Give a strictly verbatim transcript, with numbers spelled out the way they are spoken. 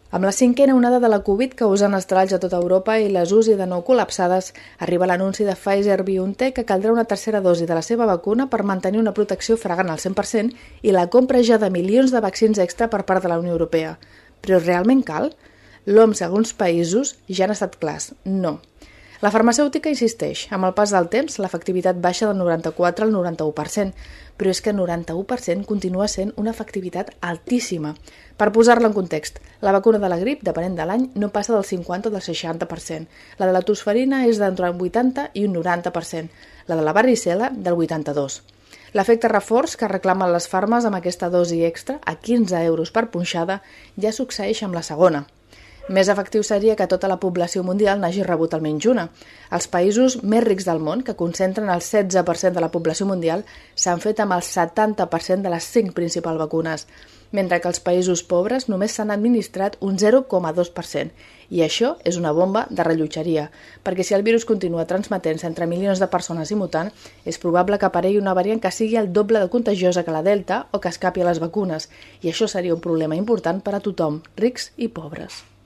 Amb la cinquena onada de la Covid causant estralls a tota Europa i les U C I de nou col·lapsades, arriba l'anunci de Pfizer-BioNTech que caldrà una tercera dosi de la seva vacuna per mantenir una protecció fragant al cent per cent i la compra ja de milions de vaccins extra per part de la Unió Europea. Però realment cal? L'O M S i alguns països ja han estat clars. No. La farmacèutica insisteix, amb el pas del temps l'efectivitat baixa del noranta-quatre al noranta-u per cent, però és que el noranta-u per cent continua sent una efectivitat altíssima. Per posar-la en context, la vacuna de la grip, depenent de l'any, no passa del cinquanta o del seixanta per cent. La de la tosferina és d'entre un vuitanta i un noranta per cent. La de la varicel·la, del vuitanta-dos per cent. L'efecte reforç que reclamen les farmes amb aquesta dosi extra, a quinze euros per punxada, ja succeeix amb la segona. Més efectiu seria que tota la població mundial n'hagi rebut almenys una. Els països més rics del món, que concentren el setze per cent de la població mundial, s'han fet amb el setanta per cent de les cinc principals vacunes, mentre que els països pobres només s'han administrat un zero coma dos per cent. I això és una bomba de rellotgeria, perquè si el virus continua transmetent-se entre milions de persones i mutant, és probable que aparegui una variant que sigui el doble de contagiosa que la Delta o que escapi a les vacunes, i això seria un problema important per a tothom, rics i pobres.